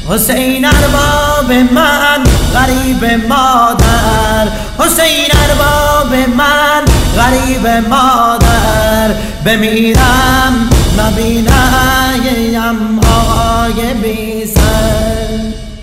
حسین ارباب من غریب مادر، حسین ارباب من غریب مادر، بمیرم نبینم آقای بی سر.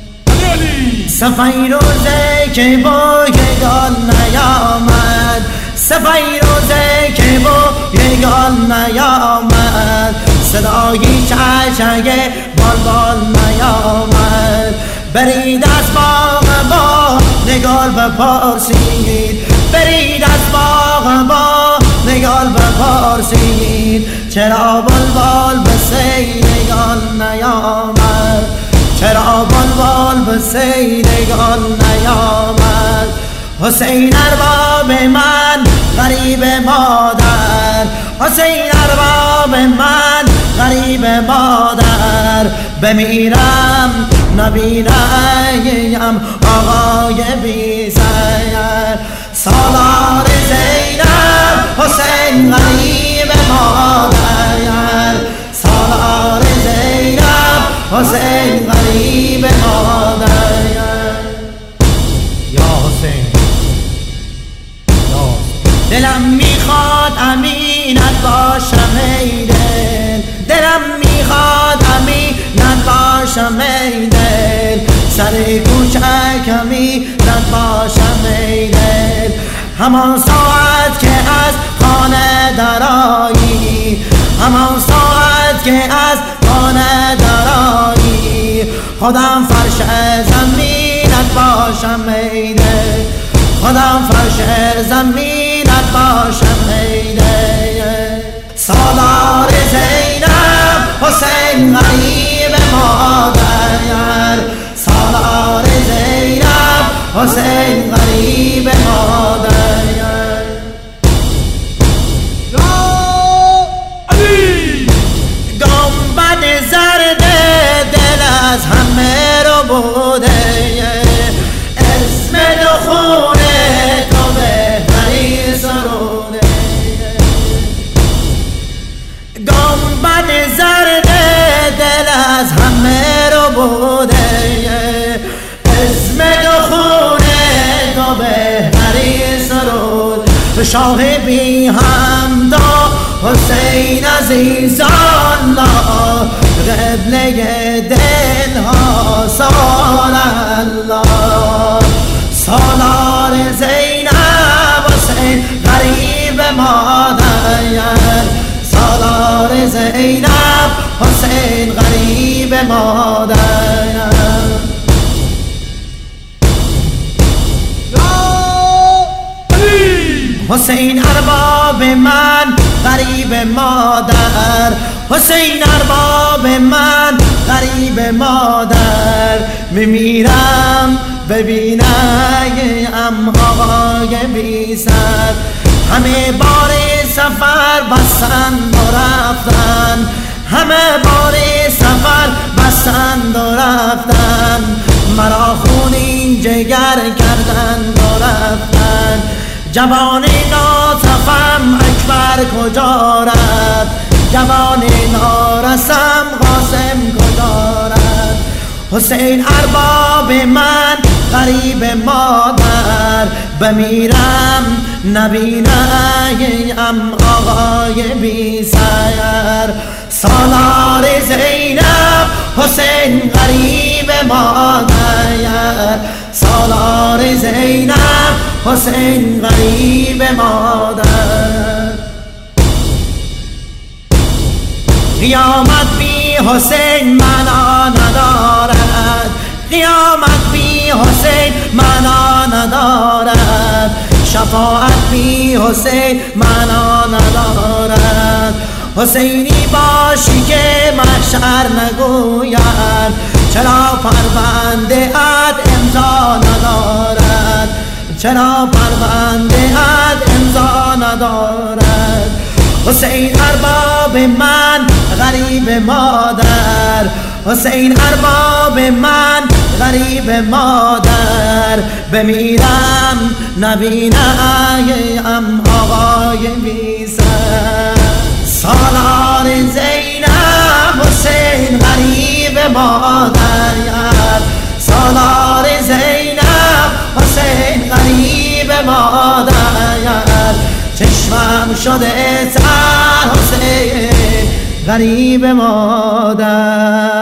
صفای روزه که با یگان نیامد، صفای روزه که با یگان نیامد، صدای چهچه بال نیامد. برید از باغ با نگار بپرسید، برید از باغ با نگار بپرسید، چرا بلبل به سیرگان نیامد، چرا بلبل به سیرگان نیامد. حسین ارباب من غریب مادر، حسین ارباب من غریب مادر، بمیرم نبینم آقای بی سر. سالار زینب حسین غریب مادر، سالار زینب حسین غریب مادر. یا حسین دلم میخواد امینت باشم ای دل، دلم میخواد امینت باشم ای دل، سر کوچک امینت باشم ای دل. همان ساعت که از خانه درآیی، همان ساعت که از خانه درآیی، خودم فرش زمینت باشم ای دل، خودم فرش زمینت باشم ای دل. سالار زینب حسین غریب مادر، سالار زینب حسین غریب مادر. گنبد زرد دل از همه رو بوده، اسم دخول تو بهتری سروده. گنبد زرد دل از همه رو بوده، اسم دخول تو بهتری سرود. شاه بی همدا حسین عزیزان قبله دل ها سال الله. سالار زینب حسین غریب مادر، سالار زینب حسین غریب مادر. حسین ارباب من غریب مادر، حسین ارباب من غریب مادر، میمیرم ببینم آقای بی سر. همه بار سفر بستند و رفتن، همه بار سفر بستند و رفتن، مرا خونین جگر کردند و رفتن. جوان ناصفم اکبر کجا رفت، جوان نارسم قاسم کجا رفت. حسین ارباب من غریب مادر، بمیرم نبینم آقای بی سر. سالار زینب حسین غریب مادر، سالار زینب حسین غریب مادر. قیامت بی حسین معنا ندارد، قیامت بی حسین معنا ندارد، شفاعت بی حسین معنا ندارد. حسینی باشی که محشر نگوید، چرا پرونده ات امضا ندارد، چرا پرونده ات امضا ندارد. حسین ارباب من غریب مادر، حسین ارباب من غریب مادر، بمیرم نبینم آقای بی سر. سالار زینب حسین غریب مادر مادر، چشمم شده سر حسین غریب مادر.